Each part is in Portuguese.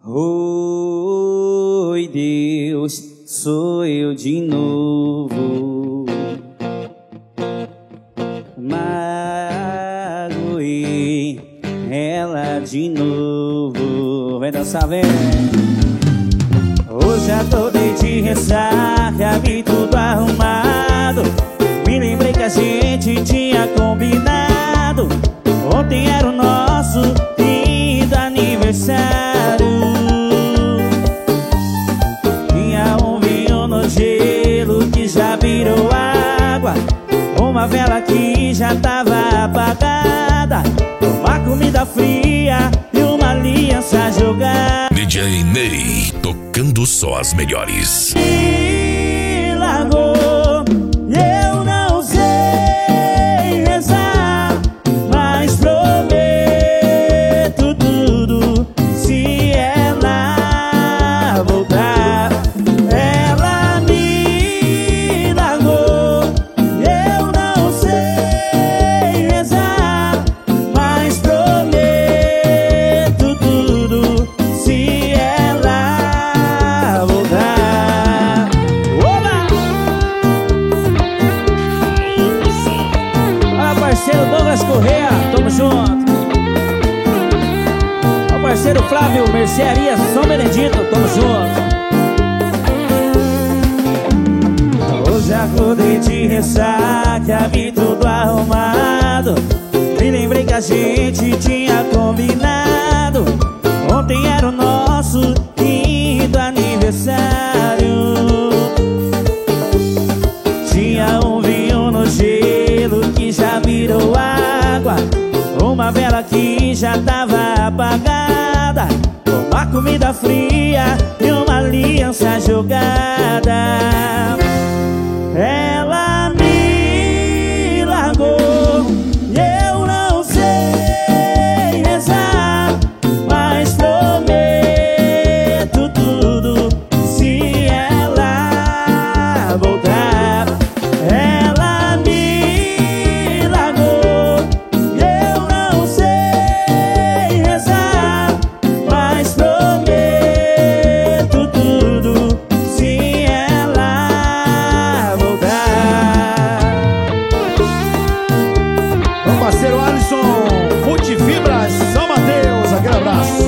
Oi, Deus, sou eu de novo. Magoei ela de novo. Vai dançar, vem. Hoje acordei de ressaca, vi tudo arrumado. Me lembrei que a gente tinha combinado. Ontem era o nosso lindo aniversário. Tinha um vinho no gelo que já virou água, uma vela que já tava apagada, uma comida fria e uma aliança jogada. DJ Ney, tocando só as melhores. Me largou, eu não sei rezar, mas prometo tudo se ela voltar. Ela me largou, eu não sei rezar, mas prometo tudo se ela voltar. Olá! Olha, parceiro Douglas Correa, tamo junto. Olha o parceiro Flávio, Mercearia São Benedito, tamo junto. Hoje acordei de ressaca, vi tudo arrumado. Me lembrei que a gente tinha combinado. Ontem era o nosso lindo aniversário. Tinha um vinho no gelo que já virou água, uma vela que já tava apagada, uma comida fria e uma aliança jogada. Ela me largou, eu não sei rezar, mas prometo tudo se ela voltar. Ela me largou, eu não sei rezar, mas prometo tudo se ela voltar. Meu parceiro Alisson, Multifibras, São Mateus, aquele abraço.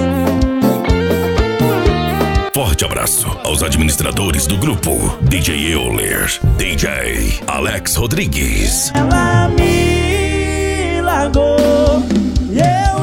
Forte abraço aos administradores do grupo: DJ Euler, DJ Alex Rodrigues. Ela me largou, eu